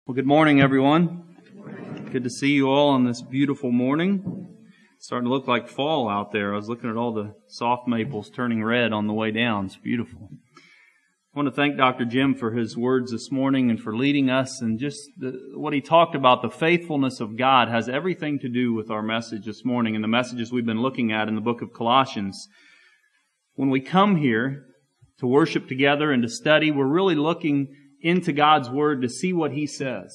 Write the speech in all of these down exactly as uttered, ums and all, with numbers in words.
Well, good morning, everyone. Good to see you all on this beautiful morning. It's starting to look like fall out there. I was looking at all the soft maples turning red on the way down. It's beautiful. I want to thank Doctor Jim for his words this morning and for leading us, and just the, what he talked about, the faithfulness of God, has everything to do with our message this morning and the messages we've been looking at in the book of Colossians. When we come here to worship together and to study, we're really looking into God's Word to see what He says.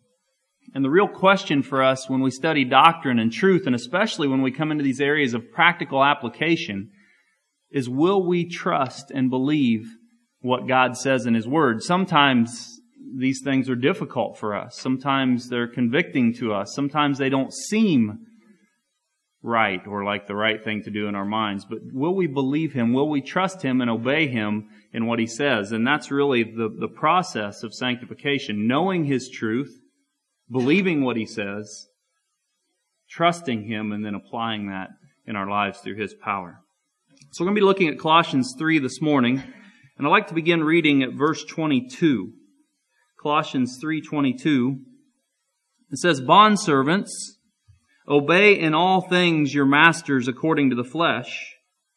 And the real question for us when we study doctrine and truth, and especially when we come into these areas of practical application, is will we trust and believe what God says in His Word? Sometimes these things are difficult for us. Sometimes they're convicting to us. Sometimes they don't seem right or like the right thing to do in our minds. But will we believe Him? Will we trust Him and obey Him in what He says? And that's really the, the process of sanctification. Knowing His truth, believing what He says, trusting Him, and then applying that in our lives through His power. So we're going to be looking at Colossians three this morning. And I'd like to begin reading at verse twenty-two. Colossians three twenty-two. It says, "Bondservants, obey in all things your masters according to the flesh,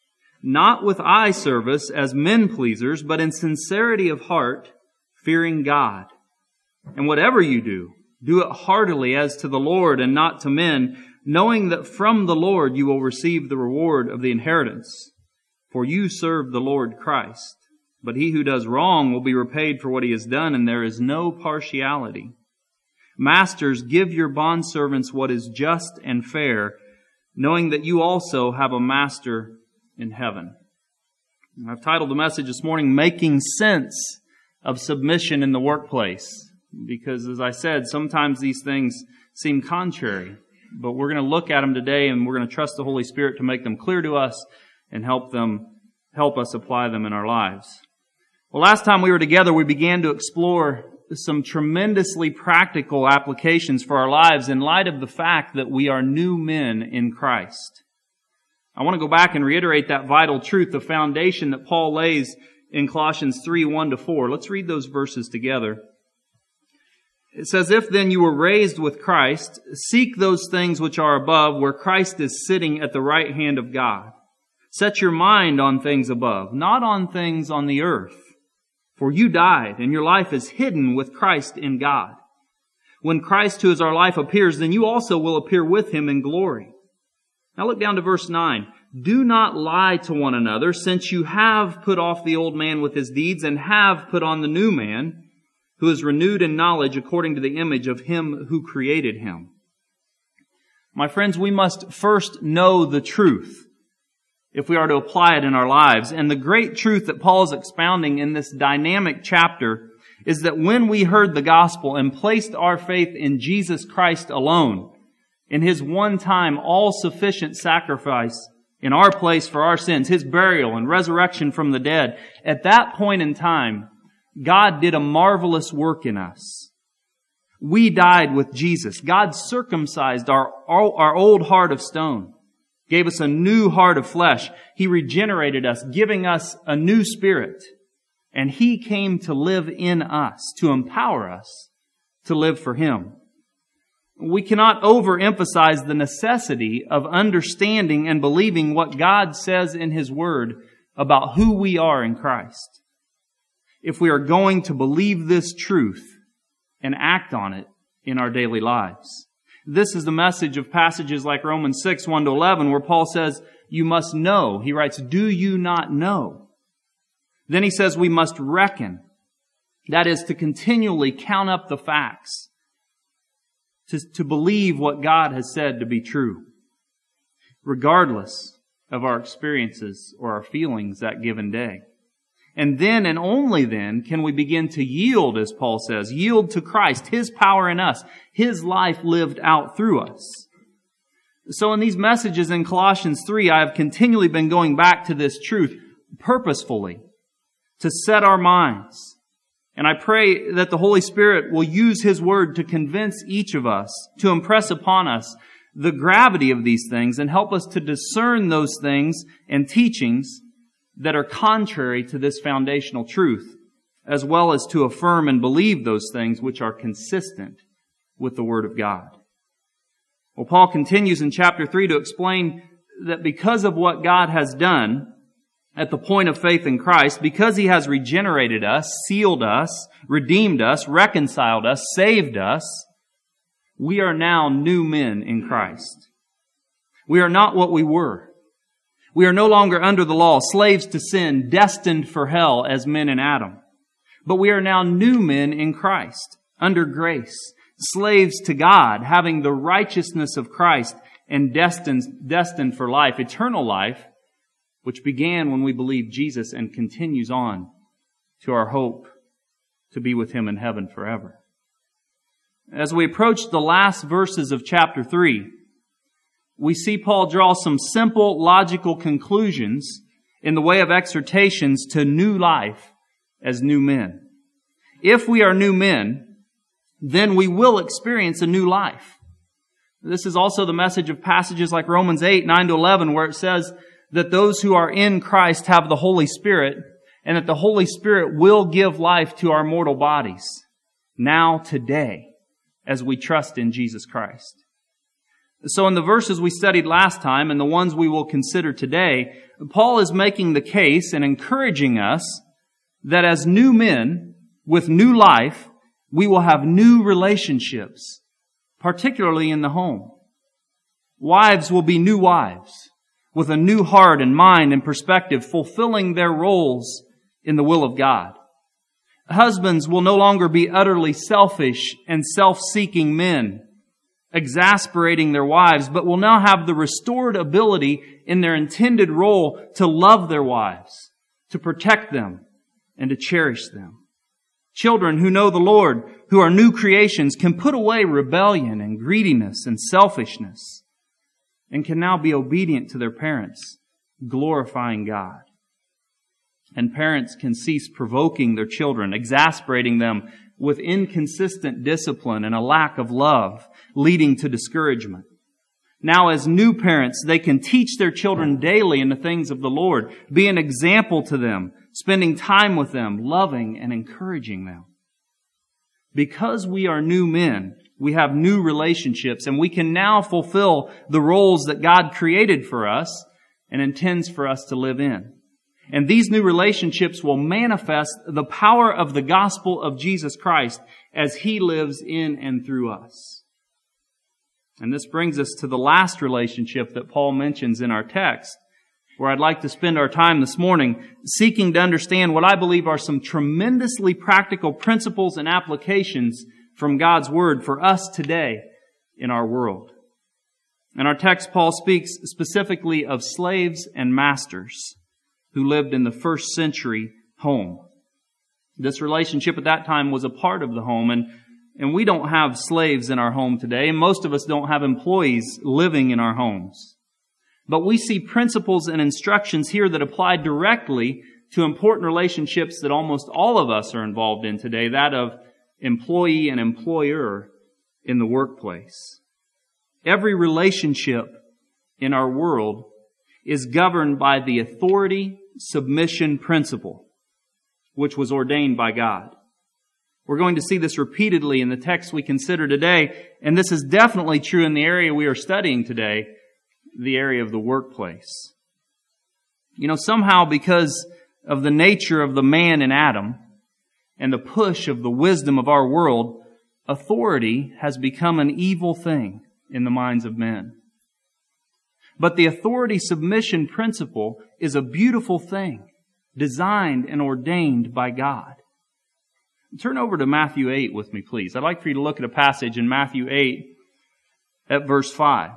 not with eye service as men pleasers, but in sincerity of heart, fearing God. And whatever you do, do it heartily as to the Lord and not to men, knowing that from the Lord you will receive the reward of the inheritance. For you serve the Lord Christ. But he who does wrong will be repaid for what he has done, and there is no partiality. Masters, give your bondservants what is just and fair, knowing that you also have a master in heaven." And I've titled the message this morning, "Making Sense of Submission in the Workplace." Because as I said, sometimes these things seem contrary. But we're going to look at them today, and we're going to trust the Holy Spirit to make them clear to us and help them, help us apply them in our lives. Well, last time we were together, we began to explore some tremendously practical applications for our lives in light of the fact that we are new men in Christ. I want to go back and reiterate that vital truth, the foundation that Paul lays in Colossians three, one to four. Let's read those verses together. It says, "If then you were raised with Christ, seek those things which are above, where Christ is sitting at the right hand of God. Set your mind on things above, not on things on the earth. For you died, and your life is hidden with Christ in God. When Christ, who is our life, appears, then you also will appear with Him in glory." Now look down to verse nine. "Do not lie to one another, since you have put off the old man with his deeds, and have put on the new man, who is renewed in knowledge according to the image of Him who created him." My friends, we must first know the truth if we are to apply it in our lives. And the great truth that Paul is expounding in this dynamic chapter is that when we heard the gospel and placed our faith in Jesus Christ alone, in His one-time, all-sufficient sacrifice in our place for our sins, His burial and resurrection from the dead, at that point in time, God did a marvelous work in us. We died with Jesus. God circumcised our, our old heart of stone, gave us a new heart of flesh. He regenerated us, giving us a new spirit. And He came to live in us, to empower us to live for Him. We cannot overemphasize the necessity of understanding and believing what God says in His Word about who we are in Christ. If we are going to believe this truth and act on it in our daily lives. This is the message of passages like Romans six, one to eleven, where Paul says, you must know. He writes, do you not know? Then he says we must reckon. That is to continually count up the facts. To, to believe what God has said to be true. Regardless of our experiences or our feelings that given day. And then and only then can we begin to yield, as Paul says, yield to Christ, His power in us, His life lived out through us. So in these messages in Colossians three, I have continually been going back to this truth purposefully to set our minds. And I pray that the Holy Spirit will use His Word to convince each of us, to impress upon us the gravity of these things and help us to discern those things and teachings that are contrary to this foundational truth as well as to affirm and believe those things which are consistent with the Word of God. Well, Paul continues in chapter three to explain that because of what God has done at the point of faith in Christ, because He has regenerated us, sealed us, redeemed us, reconciled us, saved us, we are now new men in Christ. We are not what we were. We are no longer under the law, slaves to sin, destined for hell as men in Adam. But we are now new men in Christ, under grace, slaves to God, having the righteousness of Christ and destined, destined for life, eternal life, which began when we believed Jesus and continues on to our hope to be with Him in heaven forever. As we approach the last verses of chapter three, we see Paul draw some simple, logical conclusions in the way of exhortations to new life as new men. If we are new men, then we will experience a new life. This is also the message of passages like Romans eight, nine to eleven, where it says that those who are in Christ have the Holy Spirit, and that the Holy Spirit will give life to our mortal bodies now, today, as we trust in Jesus Christ. So in the verses we studied last time and the ones we will consider today, Paul is making the case and encouraging us that as new men with new life, we will have new relationships, particularly in the home. Wives will be new wives with a new heart and mind and perspective, fulfilling their roles in the will of God. Husbands will no longer be utterly selfish and self-seeking men, exasperating their wives, but will now have the restored ability in their intended role to love their wives, to protect them, and to cherish them. Children who know the Lord, who are new creations, can put away rebellion and greediness and selfishness, and can now be obedient to their parents, glorifying God. And parents can cease provoking their children, exasperating them with inconsistent discipline and a lack of love, leading to discouragement. Now, as new parents, they can teach their children daily in the things of the Lord, be an example to them, spending time with them, loving and encouraging them. Because we are new men, we have new relationships, and we can now fulfill the roles that God created for us and intends for us to live in. And these new relationships will manifest the power of the gospel of Jesus Christ as He lives in and through us. And this brings us to the last relationship that Paul mentions in our text, where I'd like to spend our time this morning seeking to understand what I believe are some tremendously practical principles and applications from God's Word for us today in our world. In our text, Paul speaks specifically of slaves and masters who lived in the first century home. This relationship at that time was a part of the home, and, and we don't have slaves in our home today, and most of us don't have employees living in our homes. But we see principles and instructions here that apply directly to important relationships that almost all of us are involved in today, that of employee and employer in the workplace. Every relationship in our world is governed by the authority submission principle, which was ordained by God. We're going to see this repeatedly in the text we consider today, and this is definitely true in the area we are studying today, the area of the workplace. You know, somehow because of the nature of the man in Adam and the push of the wisdom of our world, authority has become an evil thing in the minds of men. But the authority submission principle is a beautiful thing, designed and ordained by God. Turn over to Matthew eight with me, please. I'd like for you to look at a passage in Matthew eight at verse five.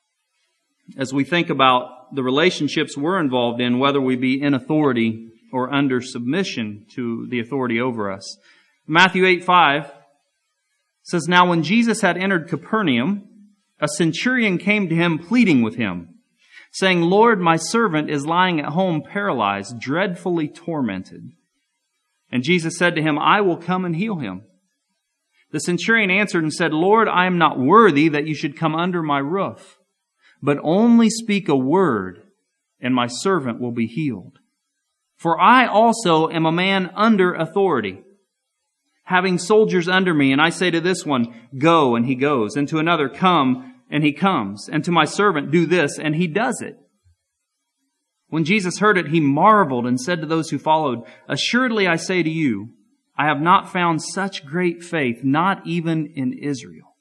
As we think about the relationships we're involved in, whether we be in authority or under submission to the authority over us. Matthew eight five says, "Now when Jesus had entered Capernaum, a centurion came to him pleading with him, saying, 'Lord, my servant is lying at home paralyzed, dreadfully tormented.' And Jesus said to him, 'I will come and heal him.' The centurion answered and said, 'Lord, I am not worthy that you should come under my roof, but only speak a word, and my servant will be healed. For I also am a man under authority, having soldiers under me, and I say to this one, go, and he goes, and to another, come, and he comes, and to my servant, do this, and he does it. When Jesus heard it, he marveled and said to those who followed, assuredly I say to you, I have not found such great faith, not even in Israel.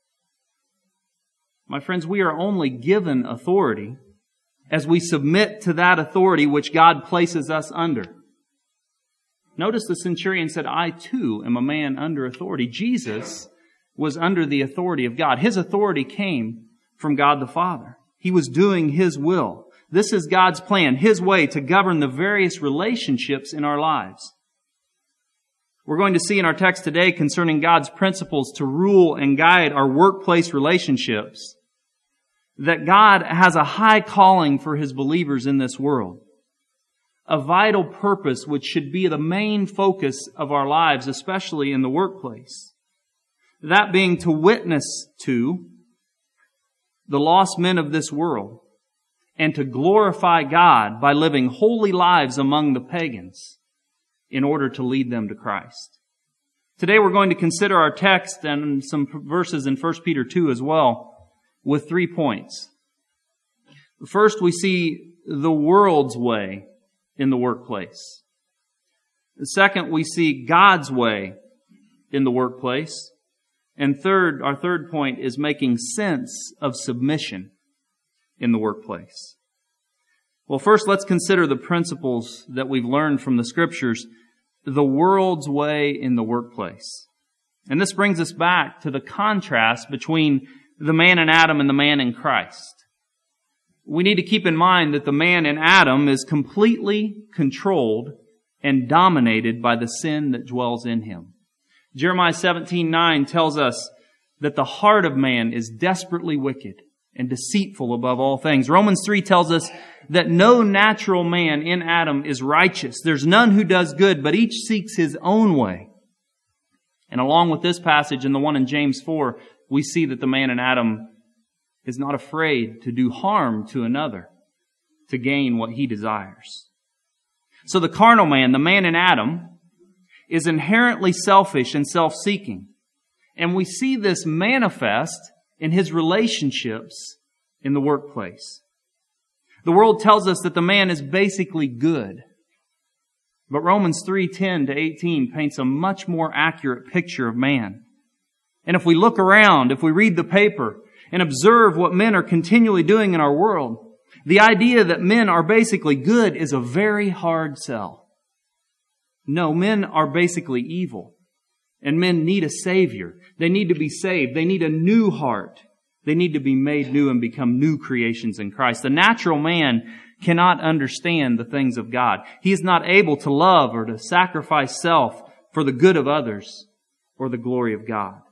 My friends, we are only given authority as we submit to that authority which God places us under. Notice the centurion said, I too am a man under authority. Jesus was under the authority of God. His authority came from God the Father. He was doing His will. This is God's plan, His way to govern the various relationships in our lives. We're going to see in our text today concerning God's principles to rule and guide our workplace relationships that God has a high calling for His believers in this world. A vital purpose which should be the main focus of our lives, especially in the workplace. That being to witness to the lost men of this world and to glorify God by living holy lives among the pagans in order to lead them to Christ. Today we're going to consider our text and some verses in First Peter two as well with three points. First, we see the world's way in the workplace. Second, we see God's way in the workplace. And third, our third point is making sense of submission in the workplace. Well, first, let's consider the principles that we've learned from the Scriptures, the world's way in the workplace. And this brings us back to the contrast between the man in Adam and the man in Christ. We need to keep in mind that the man in Adam is completely controlled and dominated by the sin that dwells in him. Jeremiah seventeen nine tells us that the heart of man is desperately wicked and deceitful above all things. Romans three tells us that no natural man in Adam is righteous. There's none who does good, but each seeks his own way. And along with this passage and the one in James four, we see that the man in Adam is not afraid to do harm to another to gain what he desires. So the carnal man, the man in Adam, is inherently selfish and self-seeking. And we see this manifest in his relationships in the workplace. The world tells us that the man is basically good. But Romans three ten to eighteen paints a much more accurate picture of man. And if we look around, if we read the paper and observe what men are continually doing in our world, the idea that men are basically good is a very hard sell. No, men are basically evil. And men need a Savior. They need to be saved. They need a new heart. They need to be made new and become new creations in Christ. The natural man cannot understand the things of God. He is not able to love or to sacrifice self for the good of others or the glory of God.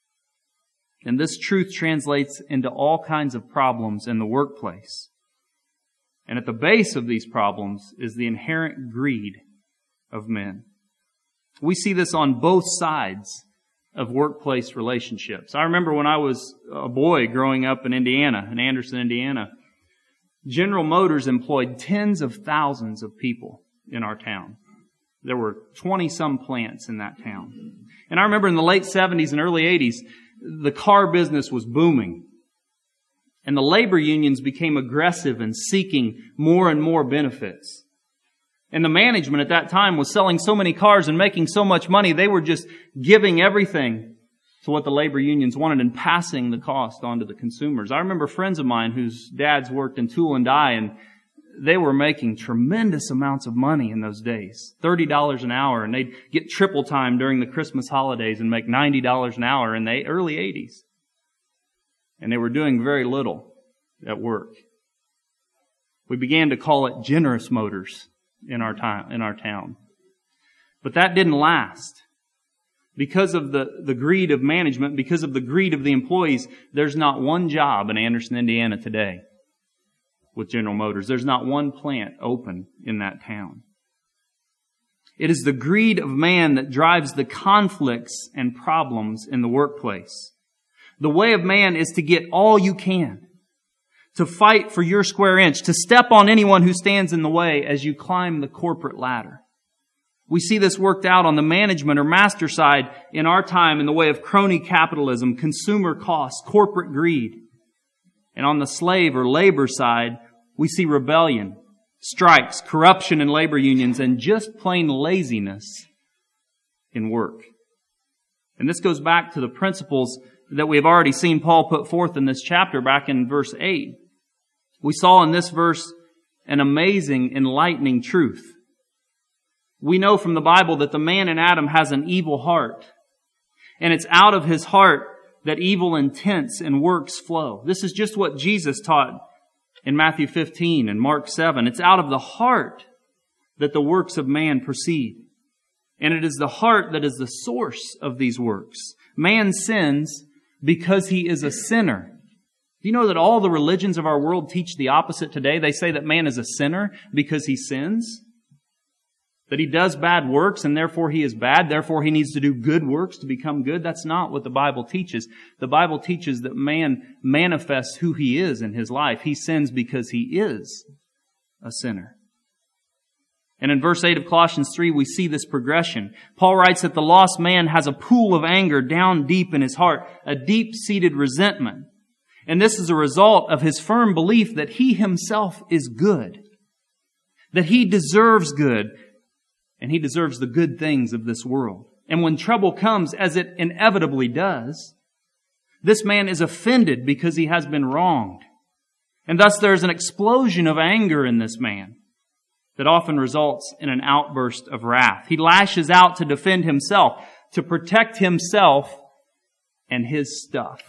And this truth translates into all kinds of problems in the workplace. And at the base of these problems is the inherent greed of men. We see this on both sides of workplace relationships. I remember when I was a boy growing up in Indiana, in Anderson, Indiana, General Motors employed tens of thousands of people in our town. There were twenty-some plants in that town. And I remember in the late seventies and early eighties, the car business was booming. And the labor unions became aggressive in seeking more and more benefits. And the management at that time was selling so many cars and making so much money, they were just giving everything to what the labor unions wanted and passing the cost on to the consumers. I remember friends of mine whose dads worked in tool and die, and they were making tremendous amounts of money in those days. thirty dollars an hour, and they'd get triple time during the Christmas holidays and make ninety dollars an hour in the early eighties. And they were doing very little at work. We began to call it generous motors in our time, in our town. But that didn't last. Because of the, the greed of management, because of the greed of the employees, there's not one job in Anderson, Indiana today with General Motors. There's not one plant open in that town. It is the greed of man that drives the conflicts and problems in the workplace. The way of man is to get all you can, to fight for your square inch, to step on anyone who stands in the way as you climb the corporate ladder. We see this worked out on the management or master side in our time in the way of crony capitalism, consumer costs, corporate greed. And on the slave or labor side, we see rebellion, strikes, corruption in labor unions, and just plain laziness in work. And this goes back to the principles that we have already seen Paul put forth in this chapter back in verse eight. We saw in this verse an amazing, enlightening truth. We know from the Bible that the man in Adam has an evil heart. And it's out of his heart that evil intents and works flow. This is just what Jesus taught in Matthew fifteen and Mark seven. It's out of the heart that the works of man proceed. And it is the heart that is the source of these works. Man sins because he is a sinner. Do you know that all the religions of our world teach the opposite today? They say that man is a sinner because he sins. That he does bad works and therefore he is bad. Therefore he needs to do good works to become good. That's not what the Bible teaches. The Bible teaches that man manifests who he is in his life. He sins because he is a sinner. And in verse eight of Colossians three, we see this progression. Paul writes that the lost man has a pool of anger down deep in his heart, a deep-seated resentment. And this is a result of his firm belief that he himself is good, that he deserves good, and he deserves the good things of this world. And when trouble comes, as it inevitably does, this man is offended because he has been wronged. And thus there is an explosion of anger in this man that often results in an outburst of wrath. He lashes out to defend himself, to protect himself and his stuff.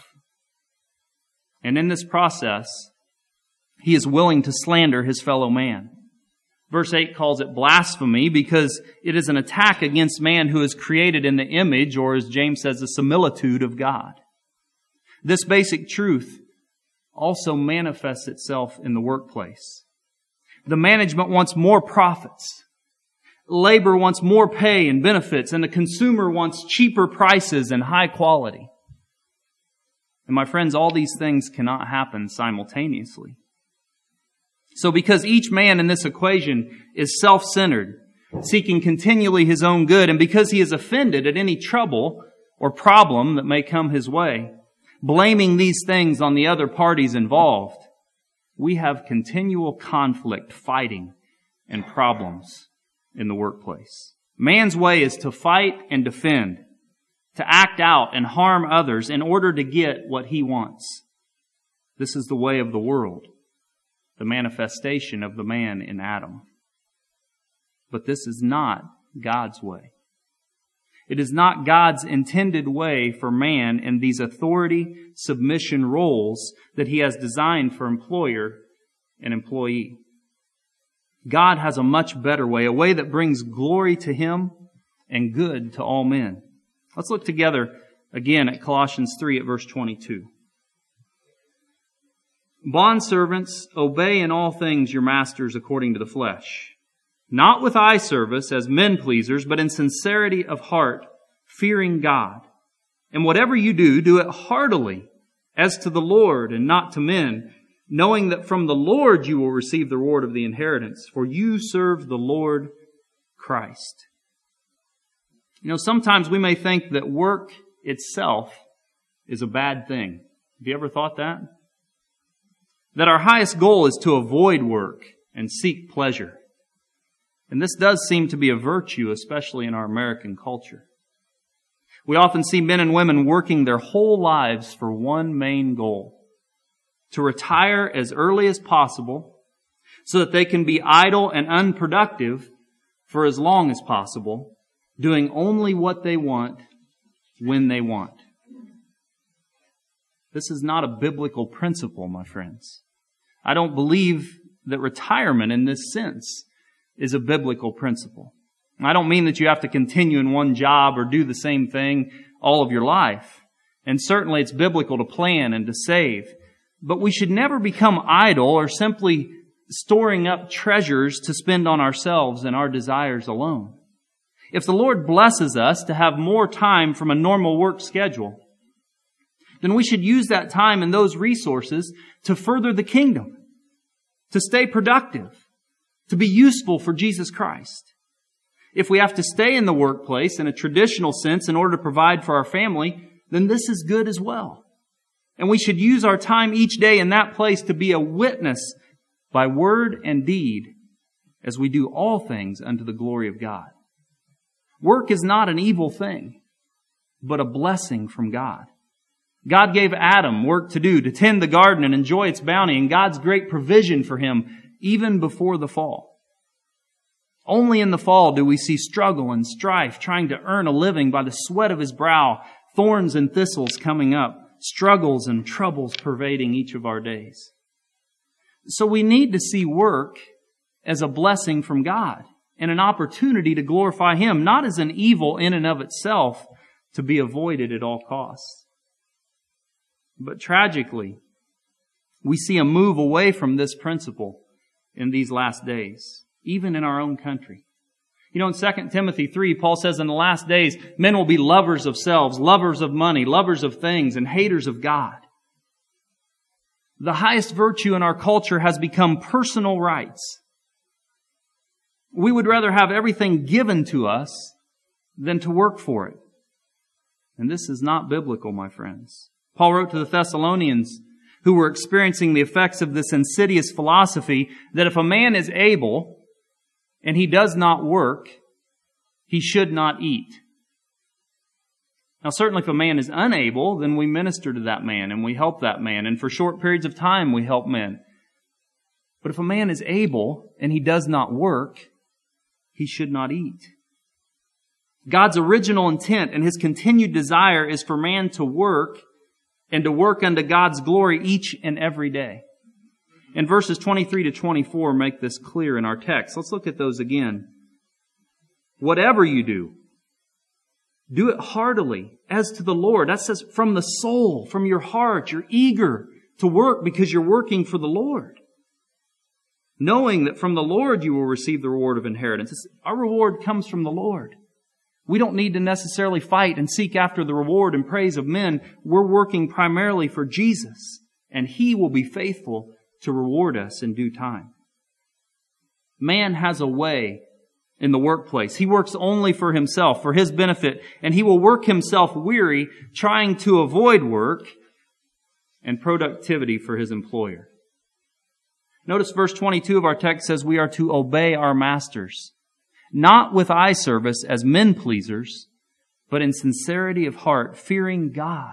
And in this process, he is willing to slander his fellow man. Verse eight calls it blasphemy because it is an attack against man who is created in the image, or as James says, the similitude of God. This basic truth also manifests itself in the workplace. The management wants more profits. Labor wants more pay and benefits, and the consumer wants cheaper prices and high quality. And my friends, all these things cannot happen simultaneously. So because each man in this equation is self-centered, seeking continually his own good, and because he is offended at any trouble or problem that may come his way, blaming these things on the other parties involved, we have continual conflict, fighting, and problems in the workplace. Man's way is to fight and defend, to act out and harm others in order to get what he wants. This is the way of the world, the manifestation of the man in Adam. But this is not God's way. It is not God's intended way for man in these authority submission roles that He has designed for employer and employee. God has a much better way, a way that brings glory to Him and good to all men. Let's look together again at Colossians three at verse twenty-two. Bondservants, obey in all things your masters according to the flesh, not with eye service as men pleasers, but in sincerity of heart, fearing God. And whatever you do, do it heartily, as to the Lord and not to men, knowing that from the Lord you will receive the reward of the inheritance, for you serve the Lord Christ. You know, sometimes we may think that work itself is a bad thing. Have you ever thought that? That our highest goal is to avoid work and seek pleasure. And this does seem to be a virtue, especially in our American culture. We often see men and women working their whole lives for one main goal: to retire as early as possible so that they can be idle and unproductive for as long as possible, doing only what they want when they want. This is not a biblical principle, my friends. I don't believe that retirement in this sense is a biblical principle. I don't mean that you have to continue in one job or do the same thing all of your life. And certainly it's biblical to plan and to save. But we should never become idle or simply storing up treasures to spend on ourselves and our desires alone. If the Lord blesses us to have more time from a normal work schedule, then we should use that time and those resources to further the kingdom, to stay productive, to be useful for Jesus Christ. If we have to stay in the workplace in a traditional sense in order to provide for our family, then this is good as well. And we should use our time each day in that place to be a witness by word and deed as we do all things unto the glory of God. Work is not an evil thing, but a blessing from God. God gave Adam work to do, to tend the garden and enjoy its bounty, and God's great provision for him even before the fall. Only in the fall do we see struggle and strife, trying to earn a living by the sweat of his brow, thorns and thistles coming up, struggles and troubles pervading each of our days. So we need to see work as a blessing from God and an opportunity to glorify Him, not as an evil in and of itself to be avoided at all costs. But tragically, we see a move away from this principle in these last days, even in our own country. You know, in Second Timothy three, Paul says in the last days, men will be lovers of selves, lovers of money, lovers of things, and haters of God. The highest virtue in our culture has become personal rights. We would rather have everything given to us than to work for it. And this is not biblical, my friends. Paul wrote to the Thessalonians, who were experiencing the effects of this insidious philosophy, that if a man is able and he does not work, he should not eat. Now, certainly if a man is unable, then we minister to that man and we help that man. And for short periods of time, we help men. But if a man is able and he does not work, he should not eat. God's original intent and His continued desire is for man to work and to work unto God's glory each and every day. And verses twenty-three to twenty-four make this clear in our text. Let's look at those again. Whatever you do, do it heartily as to the Lord. That says from the soul, from your heart. You're eager to work because you're working for the Lord. Knowing that from the Lord you will receive the reward of inheritance. Our reward comes from the Lord. We don't need to necessarily fight and seek after the reward and praise of men. We're working primarily for Jesus, and He will be faithful to reward us in due time. Man has a way in the workplace. He works only for himself, for his benefit, and he will work himself weary trying to avoid work and productivity for his employer. Notice verse twenty-two of our text says we are to obey our masters, not with eye service as men pleasers, but in sincerity of heart, fearing God.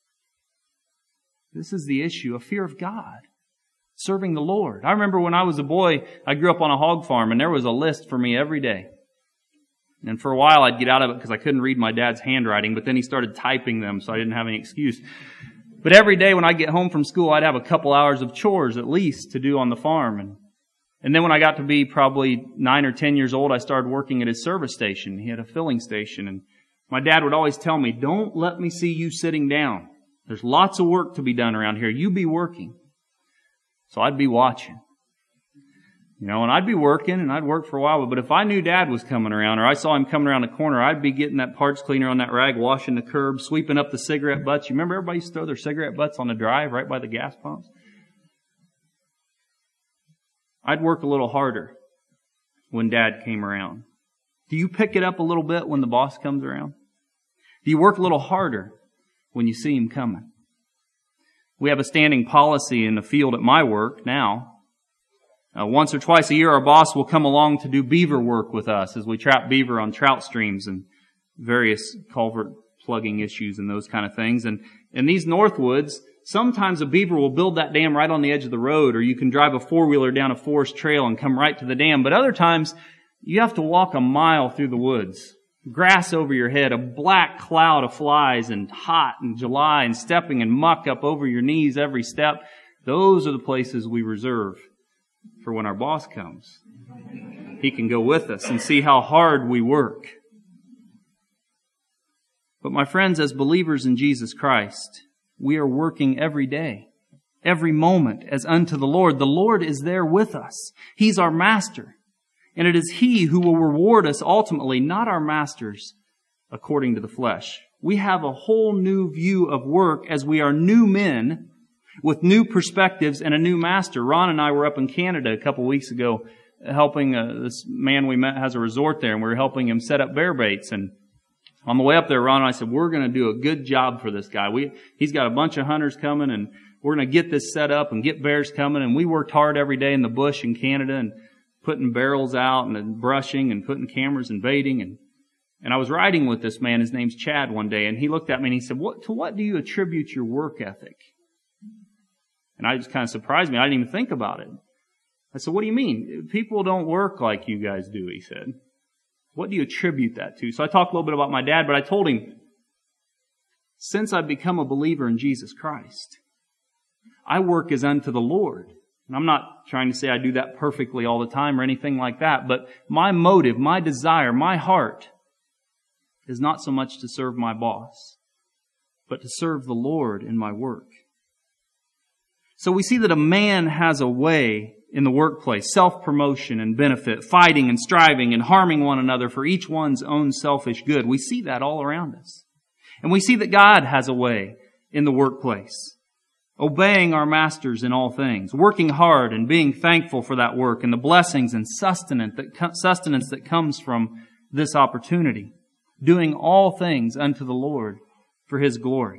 This is the issue, a fear of God. Serving the Lord. I remember when I was a boy, I grew up on a hog farm, and there was a list for me every day. And for a while, I'd get out of it because I couldn't read my dad's handwriting, but then he started typing them, so I didn't have any excuse. But every day when I get home from school, I'd have a couple hours of chores at least to do on the farm. And, and then when I got to be probably nine or ten years old, I started working at his service station. He had a filling station, and my dad would always tell me, "Don't let me see you sitting down. There's lots of work to be done around here. You be working." So I'd be watching, you know, and I'd be working and I'd work for a while. But if I knew Dad was coming around or I saw him coming around the corner, I'd be getting that parts cleaner on that rag, washing the curb, sweeping up the cigarette butts. You remember everybody used to throw their cigarette butts on the drive right by the gas pumps? I'd work a little harder when Dad came around. Do you pick it up a little bit when the boss comes around? Do you work a little harder when you see him coming? We have a standing policy in the field at my work now. Uh, once or twice a year, our boss will come along to do beaver work with us as we trap beaver on trout streams and various culvert plugging issues and those kind of things. And in these Northwoods, sometimes a beaver will build that dam right on the edge of the road, or you can drive a four-wheeler down a forest trail and come right to the dam. But other times, you have to walk a mile through the woods. Grass over your head, a black cloud of flies, and hot in July, and stepping and muck up over your knees every step. Those are the places we reserve for when our boss comes. He can go with us and see how hard we work. But my friends, as believers in Jesus Christ, we are working every day, every moment as unto the Lord. The Lord is there with us. He's our master. And it is He who will reward us ultimately, not our masters according to the flesh. We have a whole new view of work as we are new men with new perspectives and a new master. Ron and I were up in Canada a couple weeks ago helping uh, this man we met has a resort there, and we were helping him set up bear baits. And on the way up there, Ron and I said, we're going to do a good job for this guy. We He's got a bunch of hunters coming, and we're going to get this set up and get bears coming. And we worked hard every day in the bush in Canada and putting barrels out and then brushing and putting cameras and baiting. And, and I was riding with this man, his name's Chad, one day, and he looked at me and he said, "What to what do you attribute your work ethic?" And I just kind of surprised me. I didn't even think about it. I said, "What do you mean? People don't work like you guys do," he said. "What do you attribute that to?" So I talked a little bit about my dad, but I told him, since I've become a believer in Jesus Christ, I work as unto the Lord. And I'm not trying to say I do that perfectly all the time or anything like that, but my motive, my desire, my heart is not so much to serve my boss, but to serve the Lord in my work. So we see that a man has a way in the workplace, self-promotion and benefit, fighting and striving and harming one another for each one's own selfish good. We see that all around us. And we see that God has a way in the workplace, obeying our masters in all things, working hard and being thankful for that work and the blessings and sustenance that, sustenance that comes from this opportunity, doing all things unto the Lord for His glory.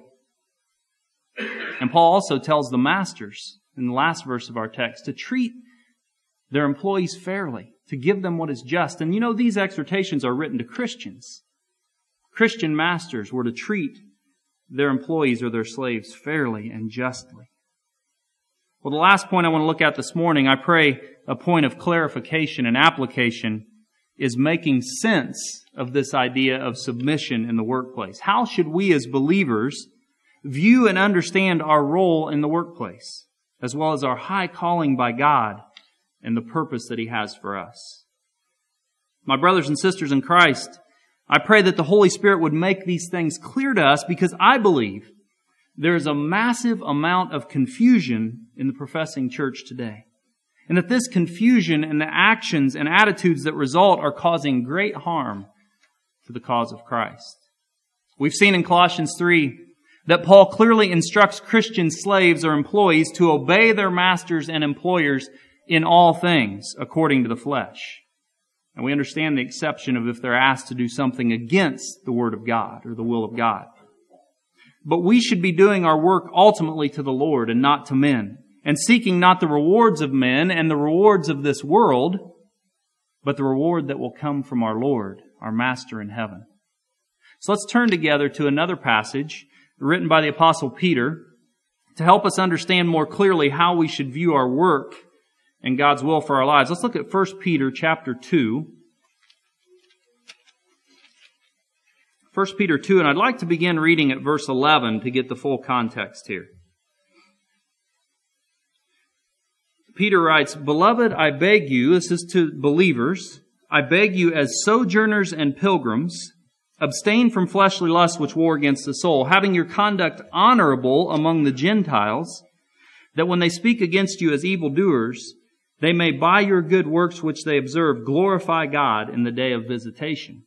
And Paul also tells the masters in the last verse of our text to treat their employees fairly, to give them what is just. And you know, these exhortations are written to Christians. Christian masters were to treat their employees or their slaves fairly and justly. Well, the last point I want to look at this morning, I pray a point of clarification and application, is making sense of this idea of submission in the workplace. How should we as believers view and understand our role in the workplace, as well as our high calling by God and the purpose that He has for us? My brothers and sisters in Christ, I pray that the Holy Spirit would make these things clear to us, because I believe there is a massive amount of confusion in the professing church today. And that this confusion and the actions and attitudes that result are causing great harm to the cause of Christ. We've seen in Colossians three that Paul clearly instructs Christian slaves or employees to obey their masters and employers in all things according to the flesh. And we understand the exception of if they're asked to do something against the Word of God or the will of God. But we should be doing our work ultimately to the Lord and not to men, and seeking not the rewards of men and the rewards of this world, but the reward that will come from our Lord, our Master in heaven. So let's turn together to another passage written by the Apostle Peter to help us understand more clearly how we should view our work and God's will for our lives. Let's look at First Peter chapter two. First Peter two, and I'd like to begin reading at verse eleven to get the full context here. Peter writes, "Beloved, I beg you," this is to believers, "I beg you as sojourners and pilgrims, abstain from fleshly lusts which war against the soul, having your conduct honorable among the Gentiles, that when they speak against you as evildoers, they may by your good works which they observe glorify God in the day of visitation."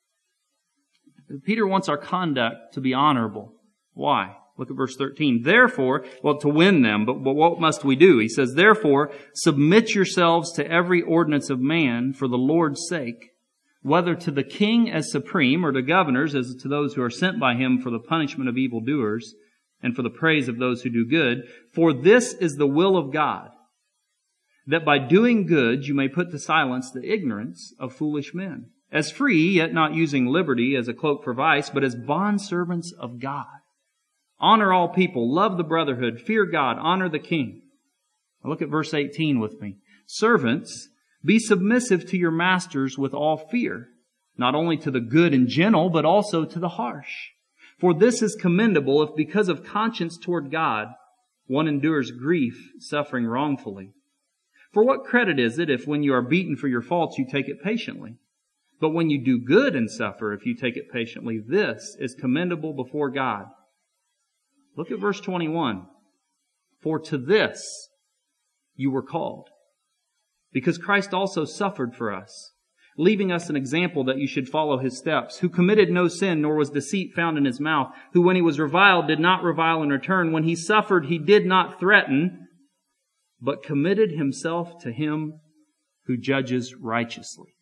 Peter wants our conduct to be honorable. Why? Look at verse thirteen. "Therefore," well, to win them, but, but what must we do? He says, "Therefore, submit yourselves to every ordinance of man for the Lord's sake, whether to the king as supreme, or to governors as to those who are sent by him for the punishment of evildoers, and for the praise of those who do good. For this is the will of God, that by doing good you may put to silence the ignorance of foolish men, as free, yet not using liberty as a cloak for vice, but as bondservants of God. Honor all people, love the brotherhood, fear God, honor the king." Now look at verse eighteen with me. "Servants, be submissive to your masters with all fear, not only to the good and gentle, but also to the harsh. For this is commendable if because of conscience toward God, one endures grief, suffering wrongfully. For what credit is it if when you are beaten for your faults you take it patiently? But when you do good and suffer, if you take it patiently, this is commendable before God." Look at verse twenty-one. "For to this you were called, because Christ also suffered for us, leaving us an example that you should follow his steps, who committed no sin, nor was deceit found in his mouth, who when he was reviled did not revile in return, when he suffered he did not threaten, but committed himself to him who judges righteously.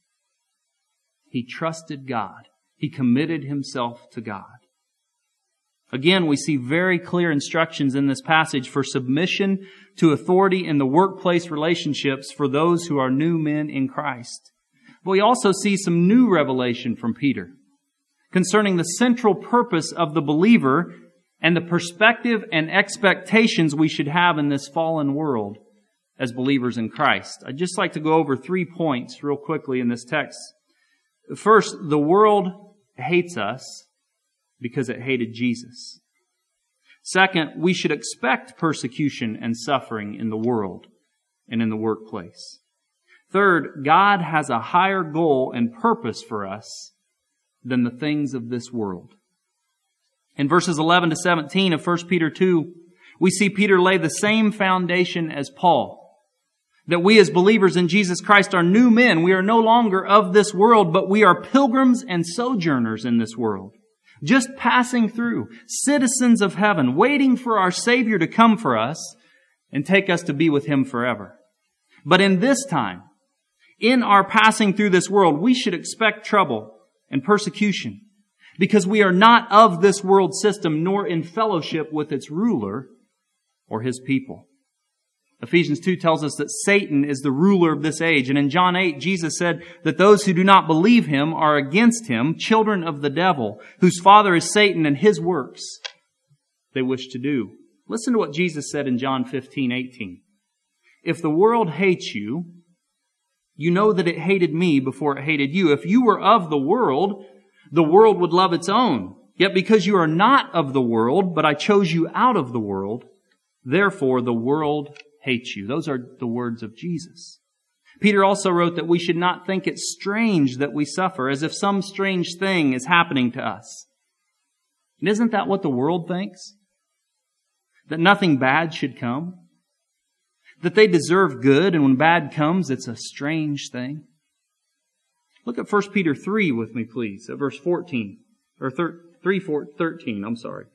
He trusted God. He committed himself to God. Again, we see very clear instructions in this passage for submission to authority in the workplace relationships for those who are new men in Christ. But we also see some new revelation from Peter concerning the central purpose of the believer and the perspective and expectations we should have in this fallen world as believers in Christ. I'd just like to go over three points real quickly in this text. First, the world hates us because it hated Jesus. Second, we should expect persecution and suffering in the world and in the workplace. Third, God has a higher goal and purpose for us than the things of this world. In verses eleven to seventeen of First Peter two, we see Peter lay the same foundation as Paul. That we as believers in Jesus Christ are new men. We are no longer of this world, but we are pilgrims and sojourners in this world. Just passing through, citizens of heaven, waiting for our Savior to come for us and take us to be with Him forever. But in this time, in our passing through this world, we should expect trouble and persecution because we are not of this world system nor in fellowship with its ruler or his people. Ephesians two tells us that Satan is the ruler of this age. And in John eight, Jesus said that those who do not believe Him are against Him, children of the devil, whose father is Satan and his works they wish to do. Listen to what Jesus said in John fifteen eighteen. If the world hates you, you know that it hated me before it hated you. If you were of the world, the world would love its own. Yet because you are not of the world, but I chose you out of the world, therefore the world hates you. Those are the words of Jesus. Peter also wrote that we should not think it strange that we suffer, as if some strange thing is happening to us. And isn't that what the world thinks? That nothing bad should come? That they deserve good, and when bad comes, it's a strange thing? Look at First Peter three with me, please, at verse fourteen. Or three, four, thirteen, I'm sorry.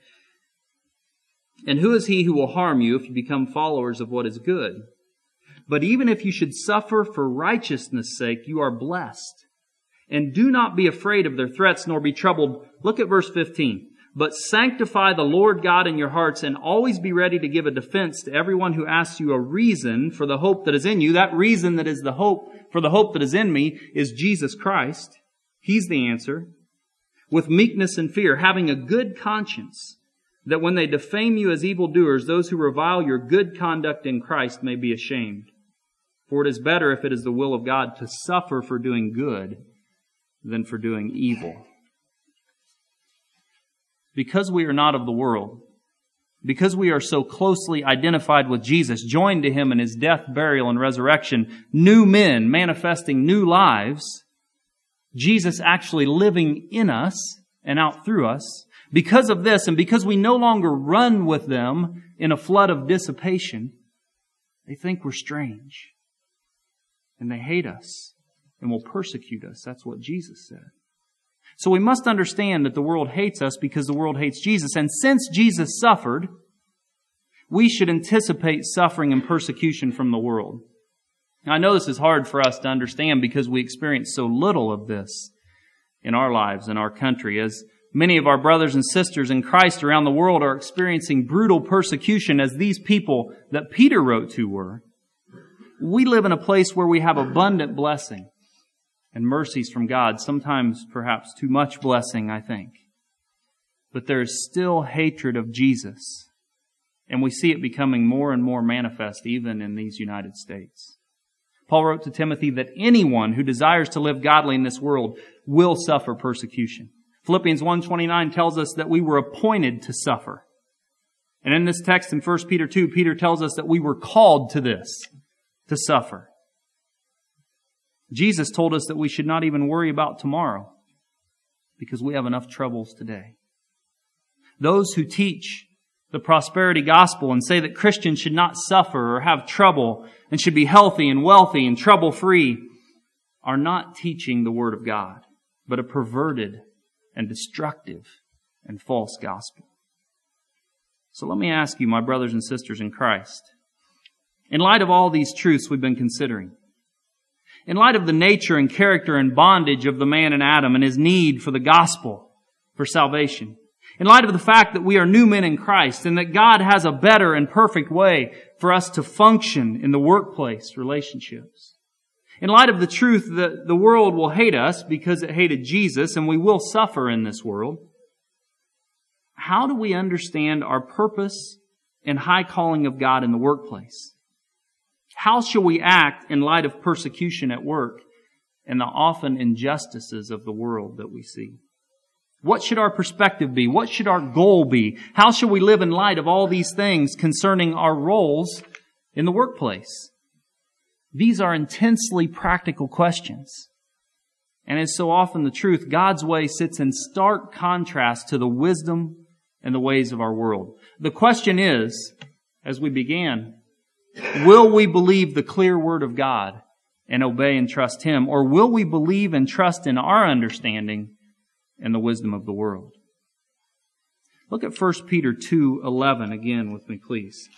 And who is he who will harm you if you become followers of what is good? But even if you should suffer for righteousness' sake, you are blessed. And do not be afraid of their threats, nor be troubled. Look at verse fifteen. But sanctify the Lord God in your hearts, and always be ready to give a defense to everyone who asks you a reason for the hope that is in you. That reason that is the hope for the hope that is in me is Jesus Christ. He's the answer. With meekness and fear, having a good conscience, that when they defame you as evildoers, those who revile your good conduct in Christ may be ashamed. For it is better, if it is the will of God, to suffer for doing good than for doing evil. Because we are not of the world, because we are so closely identified with Jesus, joined to Him in His death, burial, and resurrection, new men manifesting new lives, Jesus actually living in us and out through us, because of this, and because we no longer run with them in a flood of dissipation, they think we're strange. And they hate us and will persecute us. That's what Jesus said. So we must understand that the world hates us because the world hates Jesus. And since Jesus suffered, we should anticipate suffering and persecution from the world. Now, I know this is hard for us to understand because we experience so little of this in our lives, in our country, as many of our brothers and sisters in Christ around the world are experiencing brutal persecution as these people that Peter wrote to were. We live in a place where we have abundant blessing and mercies from God, sometimes perhaps too much blessing, I think. But there is still hatred of Jesus, and we see it becoming more and more manifest even in these United States. Paul wrote to Timothy that anyone who desires to live godly in this world will suffer persecution. Philippians one twenty-nine tells us that we were appointed to suffer. And in this text in First Peter two, Peter tells us that we were called to this, to suffer. Jesus told us that we should not even worry about tomorrow because we have enough troubles today. Those who teach the prosperity gospel and say that Christians should not suffer or have trouble and should be healthy and wealthy and trouble-free are not teaching the Word of God, but a perverted and destructive and false gospel. So let me ask you, my brothers and sisters in Christ, in light of all these truths we've been considering, in light of the nature and character and bondage of the man in Adam and his need for the gospel for salvation, in light of the fact that we are new men in Christ and that God has a better and perfect way for us to function in the workplace relationships, in light of the truth that the world will hate us because it hated Jesus and we will suffer in this world, how do we understand our purpose and high calling of God in the workplace? How shall we act in light of persecution at work and the often injustices of the world that we see? What should our perspective be? What should our goal be? How shall we live in light of all these things concerning our roles in the workplace? These are intensely practical questions. And as so often the truth, God's way sits in stark contrast to the wisdom and the ways of our world. The question is, as we began, will we believe the clear Word of God and obey and trust Him? Or will we believe and trust in our understanding and the wisdom of the world? Look at First Peter two eleven again with me, please.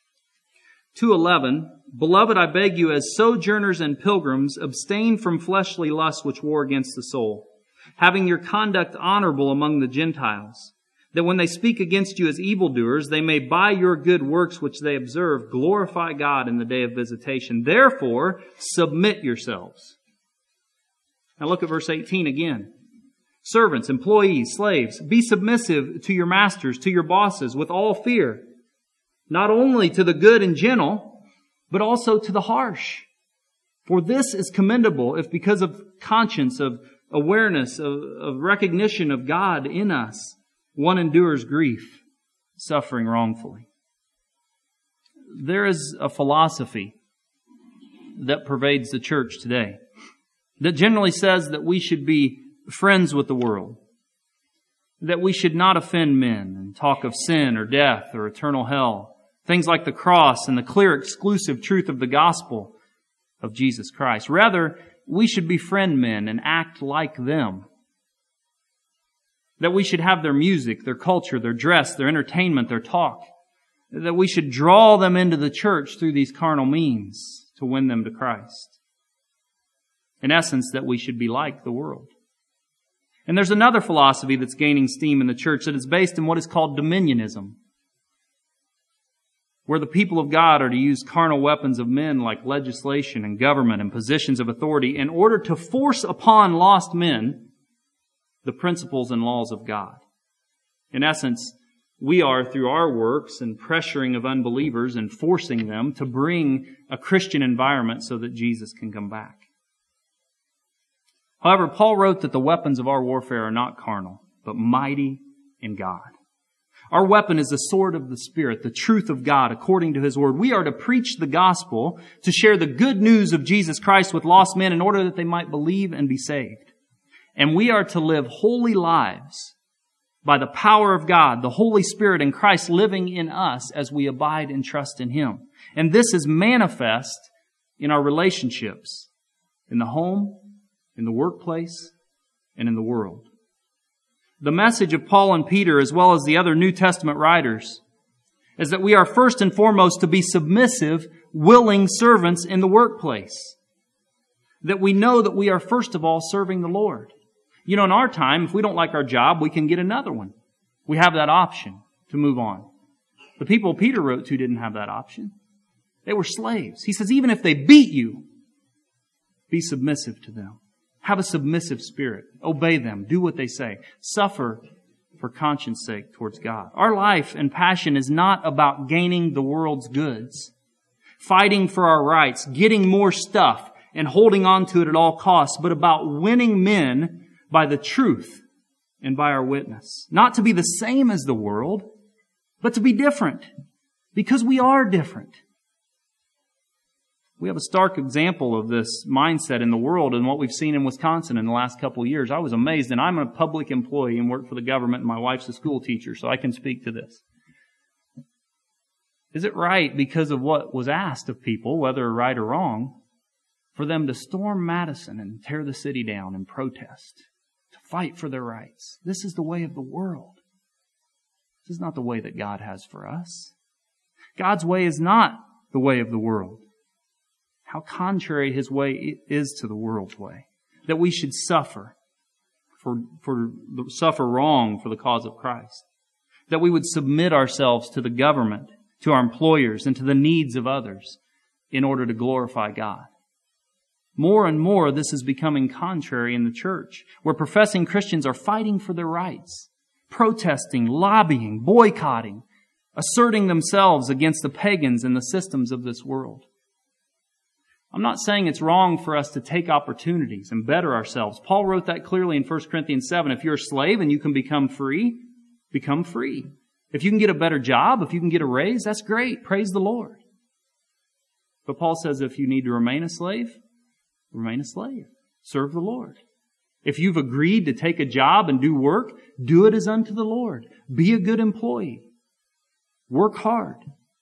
two eleven, Beloved, I beg you, as sojourners and pilgrims, abstain from fleshly lusts which war against the soul, having your conduct honorable among the Gentiles, that when they speak against you as evildoers, they may by your good works which they observe glorify God in the day of visitation. Therefore, submit yourselves. Now look at verse eighteen again. Servants, employees, slaves, be submissive to your masters, to your bosses, with all fear, not only to the good and gentle, but also to the harsh. For this is commendable if because of conscience, of awareness, of, of recognition of God in us, one endures grief, suffering wrongfully. There is a philosophy that pervades the church today that generally says that we should be friends with the world, that we should not offend men and talk of sin or death or eternal hell, things like the cross and the clear exclusive truth of the gospel of Jesus Christ. Rather, we should befriend men and act like them. That we should have their music, their culture, their dress, their entertainment, their talk. That we should draw them into the church through these carnal means to win them to Christ. In essence, that we should be like the world. And there's another philosophy that's gaining steam in the church that is based in what is called dominionism, where the people of God are to use carnal weapons of men like legislation and government and positions of authority in order to force upon lost men the principles and laws of God. In essence, we are, through our works and pressuring of unbelievers and forcing them to bring a Christian environment so that Jesus can come back. However, Paul wrote that the weapons of our warfare are not carnal, but mighty in God. Our weapon is the sword of the Spirit, the truth of God according to His Word. We are to preach the gospel, to share the good news of Jesus Christ with lost men in order that they might believe and be saved. And we are to live holy lives by the power of God, the Holy Spirit and Christ living in us as we abide and trust in Him. And this is manifest in our relationships, in the home, in the workplace, and in the world. The message of Paul and Peter, as well as the other New Testament writers, is that we are first and foremost to be submissive, willing servants in the workplace. That we know that we are first of all serving the Lord. You know, in our time, if we don't like our job, we can get another one. We have that option to move on. The people Peter wrote to didn't have that option. They were slaves. He says, even if they beat you, be submissive to them. Have a submissive spirit. Obey them. Do what they say. Suffer for conscience sake towards God. Our life and passion is not about gaining the world's goods, fighting for our rights, getting more stuff, and holding on to it at all costs, but about winning men by the truth and by our witness. Not to be the same as the world, but to be different, because we are different. We have a stark example of this mindset in the world and what we've seen in Wisconsin in the last couple of years. I was amazed, and I'm a public employee and work for the government, and my wife's a school teacher, so I can speak to this. Is it right because of what was asked of people, whether right or wrong, for them to storm Madison and tear the city down and protest, to fight for their rights. This is the way of the world. This is not the way that God has for us. God's way is not the way of the world. How contrary His way is to the world's way. That we should suffer for, for suffer wrong for the cause of Christ. That we would submit ourselves to the government, to our employers, and to the needs of others in order to glorify God. More and more, this is becoming contrary in the church, where professing Christians are fighting for their rights, protesting, lobbying, boycotting, asserting themselves against the pagans and the systems of this world. I'm not saying it's wrong for us to take opportunities and better ourselves. Paul wrote that clearly in First Corinthians seven. If you're a slave and you can become free, become free. If you can get a better job, if you can get a raise, that's great. Praise the Lord. But Paul says if you need to remain a slave, remain a slave. Serve the Lord. If you've agreed to take a job and do work, do it as unto the Lord. Be a good employee. Work hard.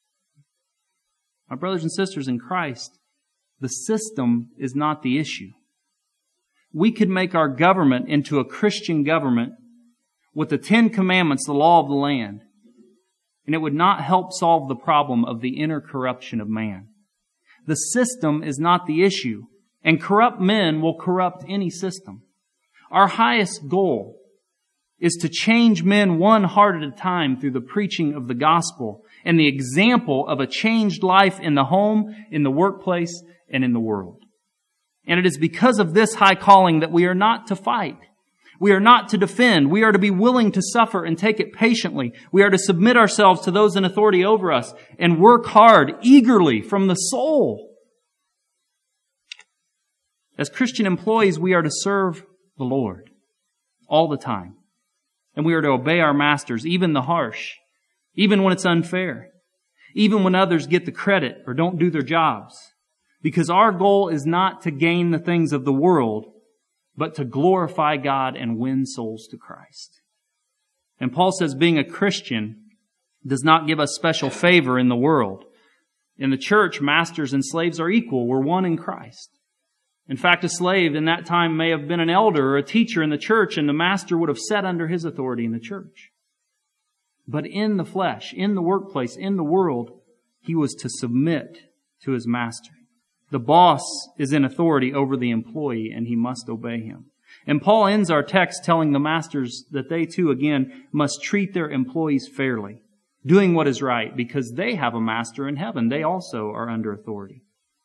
My brothers and sisters in Christ, the system is not the issue. We could make our government into a Christian government with the Ten Commandments, the law of the land, and it would not help solve the problem of the inner corruption of man. The system is not the issue, and corrupt men will corrupt any system. Our highest goal is to change men one heart at a time through the preaching of the gospel and the example of a changed life in the home, in the workplace, and in the world. And it is because of this high calling that we are not to fight. We are not to defend. We are to be willing to suffer and take it patiently. We are to submit ourselves to those in authority over us and work hard, eagerly, from the soul. As Christian employees, we are to serve the Lord all the time. And we are to obey our masters, even the harsh, even when it's unfair, even when others get the credit or don't do their jobs. Because our goal is not to gain the things of the world, but to glorify God and win souls to Christ. And Paul says being a Christian does not give us special favor in the world. In the church, masters and slaves are equal. We're one in Christ. In fact, a slave in that time may have been an elder or a teacher in the church, and the master would have sat under his authority in the church. But in the flesh, in the workplace, in the world, he was to submit to his master. The boss is in authority over the employee, and he must obey him. And Paul ends our text telling the masters that they too, again, must treat their employees fairly, doing what is right, because they have a master in heaven. They also are under authority.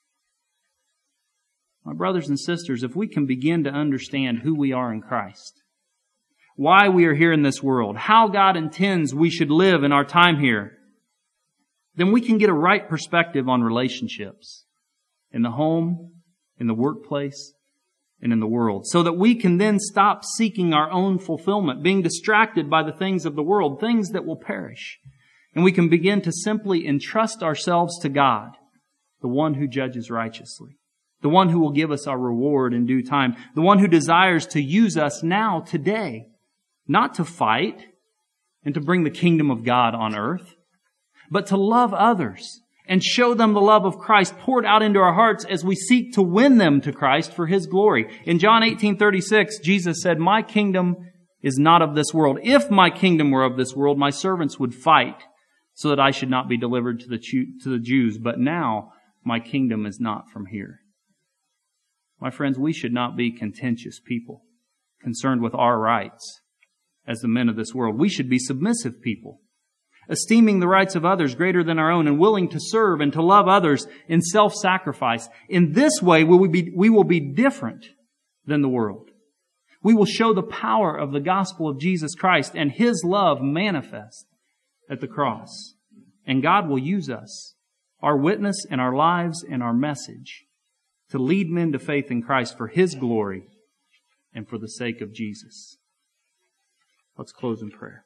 My brothers and sisters, if we can begin to understand who we are in Christ, why we are here in this world, how God intends we should live in our time here, then we can get a right perspective on relationships in the home, in the workplace, and in the world, so that we can then stop seeking our own fulfillment, being distracted by the things of the world, things that will perish. And we can begin to simply entrust ourselves to God, the one who judges righteously, the one who will give us our reward in due time, the one who desires to use us now, today, not to fight and to bring the kingdom of God on earth, but to love others and show them the love of Christ poured out into our hearts as we seek to win them to Christ for His glory. In John eighteen thirty-six, Jesus said, "My kingdom is not of this world. If my kingdom were of this world, my servants would fight so that I should not be delivered to the to the Jews. But now my kingdom is not from here." My friends, we should not be contentious people, concerned with our rights as the men of this world. We should be submissive people, esteeming the rights of others greater than our own and willing to serve and to love others in self-sacrifice. In this way, we will be, we will be different than the world. We will show the power of the gospel of Jesus Christ and His love manifest at the cross. And God will use us, our witness and our lives and our message, to lead men to faith in Christ for His glory and for the sake of Jesus. Let's close in prayer.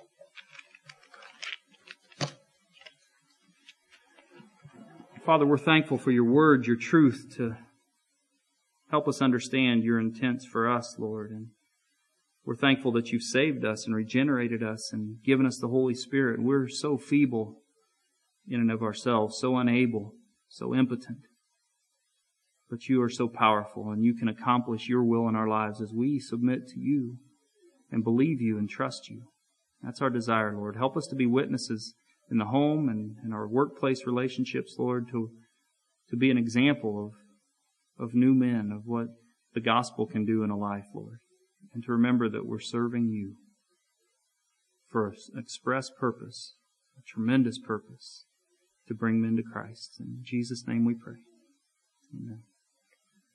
Father, we're thankful for your word, your truth, to help us understand your intents for us, Lord. And we're thankful that you've saved us and regenerated us and given us the Holy Spirit. We're so feeble in and of ourselves, so unable, so impotent. But you are so powerful, and you can accomplish your will in our lives as we submit to you and believe you and trust you. That's our desire, Lord. Help us to be witnesses in the home and in our workplace relationships, Lord, to, to be an example of, of new men, of what the gospel can do in a life, Lord. And to remember that we're serving you for an express purpose, a tremendous purpose, to bring men to Christ. In Jesus' name we pray. Amen.